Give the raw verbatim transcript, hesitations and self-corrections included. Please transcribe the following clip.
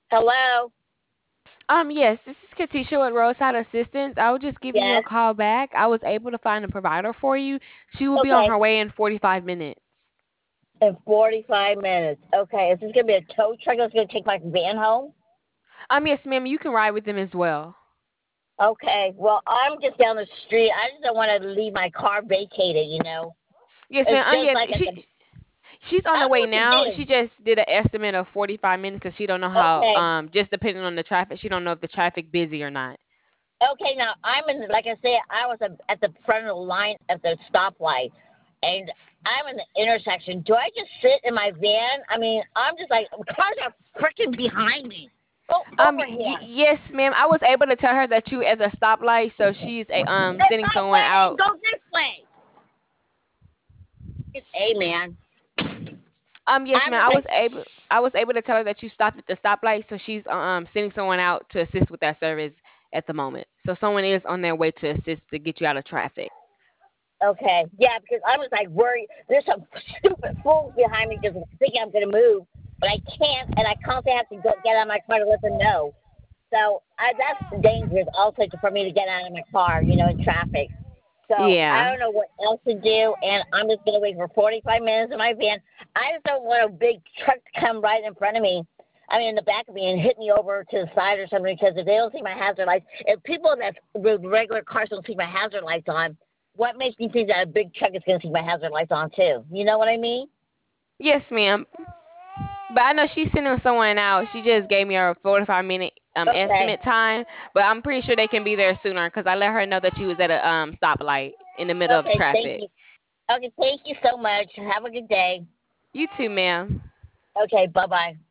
Hello? Um, yes, this is Katisha with Roadside Assistance. I was just giving you a Yes. call back. I was able to find a provider for you. She will be on Okay. her way in forty-five minutes. In forty-five minutes. Okay. Is this going to be a tow truck that's going to take my van home? Um, yes, ma'am, you can ride with them as well. Okay. Well, I'm just down the street. I just don't want to leave my car vacated, you know? Yes, It's ma'am. Um, just yes, like at she the. she's on I the don't know way what to now. do. She just did an estimate of forty-five minutes because she don't know how. Okay. Um, just depending on the traffic, she don't know if the traffic busy or not. Okay. Now, I'm in, like I said, I was at the front of the line at the stoplight, and I'm in the intersection. Do I just sit in my van? I mean, I'm just like, cars are freaking behind me. Go Um, over y- here. yes, ma'am. I was able to tell her that you at the stoplight, so she's a, um If sending I someone went in, out. go this way. Hey, man. Um, yes, I'm ma'am. just I like, was able I was able to tell her that you stopped at the stoplight, so she's um sending someone out to assist with that service at the moment. So someone is on their way to assist to get you out of traffic. okay, yeah, because I was like worried. There's some stupid fools behind me just thinking I'm going to move, but I can't, and I constantly have to go get out of my car to let them know. So I, that's dangerous also to, for me to get out of my car, you know, in traffic. So I Yeah. don't know what else to do, and I'm just going to wait for forty-five minutes in my van. I just don't want a big truck to come right in front of me. I mean, in the back of me and hit me over to the side or something. Because if they don't see my hazard lights, if people that with regular cars don't see my hazard lights on, what makes me think that a big truck is going to see my hazard lights on too? You know what I mean? Yes, ma'am. But I know she's sending someone out. She just gave me a forty-five minute um Okay. estimate time, but I'm pretty sure they can be there sooner because I let her know that you was at a um stoplight in the middle of Okay. Thank traffic. you. Okay. Thank you so much. Have a good day. You too, ma'am. Okay. Bye bye.